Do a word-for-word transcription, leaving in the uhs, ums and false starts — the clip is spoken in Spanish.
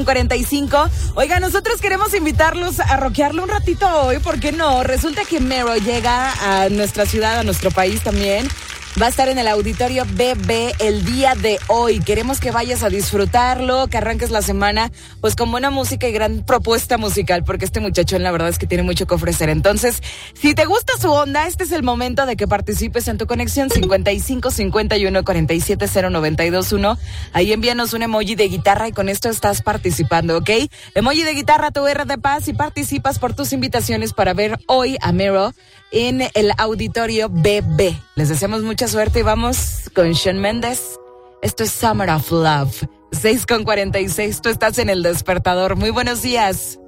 cuarenta y cinco. Oiga, nosotros queremos invitarlos a rockearlo un ratito hoy, ¿por qué no? Resulta que Mero llega a nuestra ciudad, a nuestro país también. Va a estar en el Auditorio B B el día de hoy. Queremos que vayas a disfrutarlo, que arranques la semana pues con buena música y gran propuesta musical, porque este muchachón la verdad es que tiene mucho que ofrecer. Entonces, si te gusta su onda, este es el momento de que participes en tu conexión cincuenta y cinco cincuenta y uno cuarenta y siete cero noventa y dos uno. Ahí envíanos un emoji de guitarra y con esto estás participando, ¿ok? Emoji de guitarra, tu R de paz, y participas por tus invitaciones para ver hoy a Mero en el Auditorio B B. Les deseamos mucha suerte y vamos con Shawn Mendes. Esto es Summer of Love. seis con cuarenta y seis, tú estás en El Despertador. Muy buenos días.